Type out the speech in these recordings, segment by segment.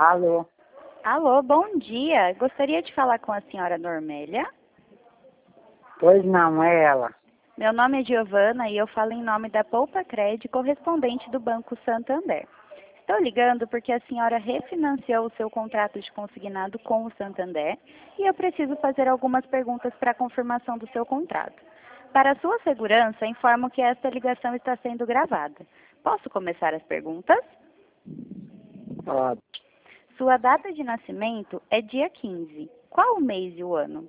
Alô? Alô, bom dia. Gostaria de falar com a senhora Normélia. Pois não, é ela. Meu nome é Giovana e eu falo em nome da Poupa Cred, correspondente do Banco Santander. Estou ligando porque a senhora refinanciou o seu contrato de consignado com o Santander e eu preciso fazer algumas perguntas para a confirmação do seu contrato. Para sua segurança, informo que esta ligação está sendo gravada. Posso começar as perguntas? Pode. Sua data de nascimento é dia 15. Qual o mês e o ano?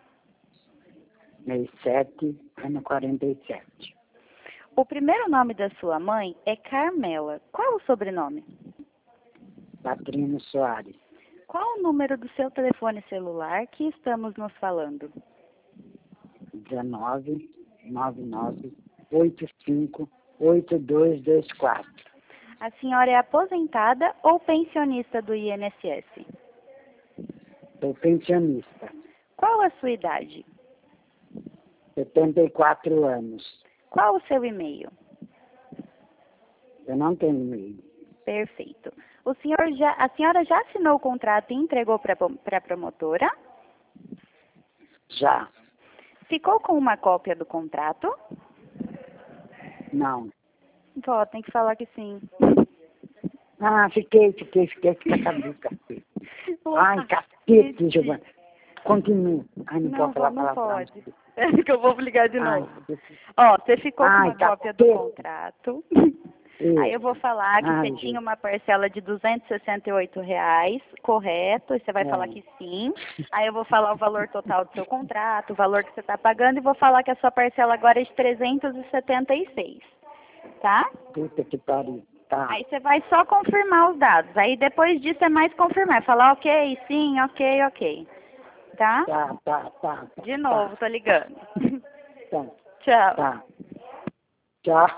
Mês 7, ano 47. O primeiro nome da sua mãe é Carmela. Qual o sobrenome? Patrino Soares. Qual o número do seu telefone celular que estamos nos falando? 19 99 85 8224. A senhora é aposentada ou pensionista do INSS? Sou pensionista. Qual a sua idade? 74 anos. Qual o seu e-mail? Eu não tenho e-mail. Perfeito. A senhora já assinou o contrato e entregou para a promotora? Já. Ficou com uma cópia do contrato? Não. Vó, tem que falar que sim. Ah, fiquei com a cabeça. Ai, cacete, Giovana. Continua. Ai, não posso falar Não palavrão. pode. É que eu vou ligar de Ai, novo. Ó, você ficou com uma cópia do cacete. contrato. Isso. Aí eu vou falar que Ai, você tinha gente. uma parcela de R$ 268, correto? E você vai falar que sim. Aí eu vou falar o valor total do seu contrato, o valor que você está pagando, e vou falar que a sua parcela agora é de 376, tá? Puta que pariu. Tá. Aí você vai só confirmar os dados. Aí depois disso é mais confirmar. Falar ok, sim, ok. Tá? Tá. De novo, tô ligando. Tá. Tchau. Tá. Tchau.